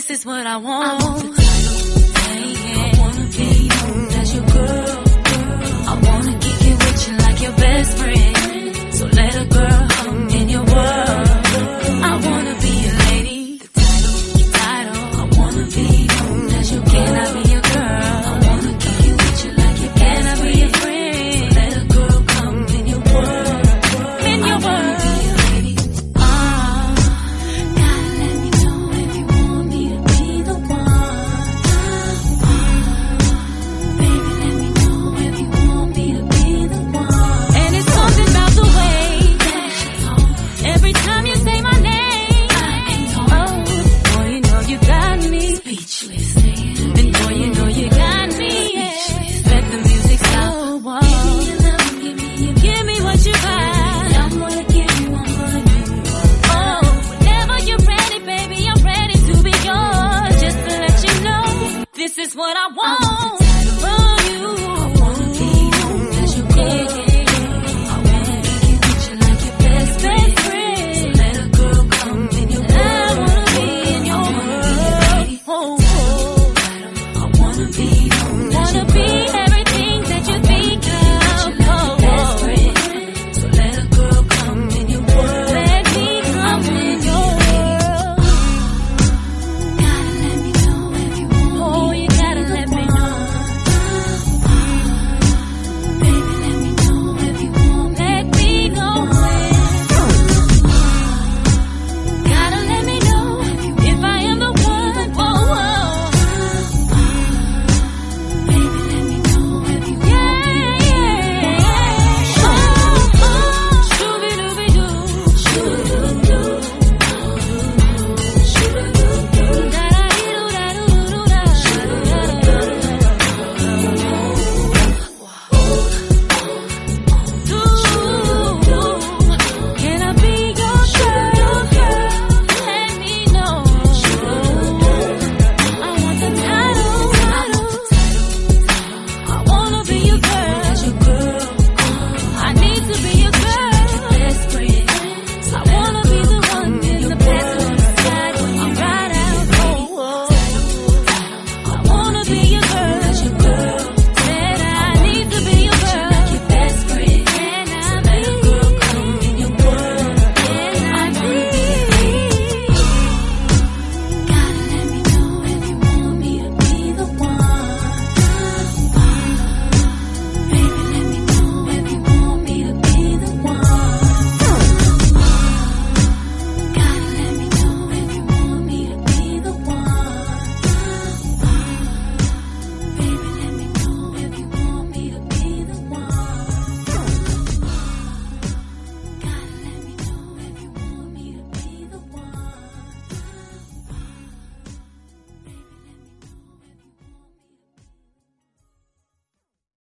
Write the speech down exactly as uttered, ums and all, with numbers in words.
This is what I want. I want the title. Yeah, yeah. I wanna be known as your girl. I wanna kick it with you like your best friend. So let a girl come in your world. I wanna be a lady. The title, the title. I wanna be known as your girl. Can I be your girl? I wanna kick it with you like your best friend. Can I be your friend? So let a girl come in your world. In your world. This is what I want.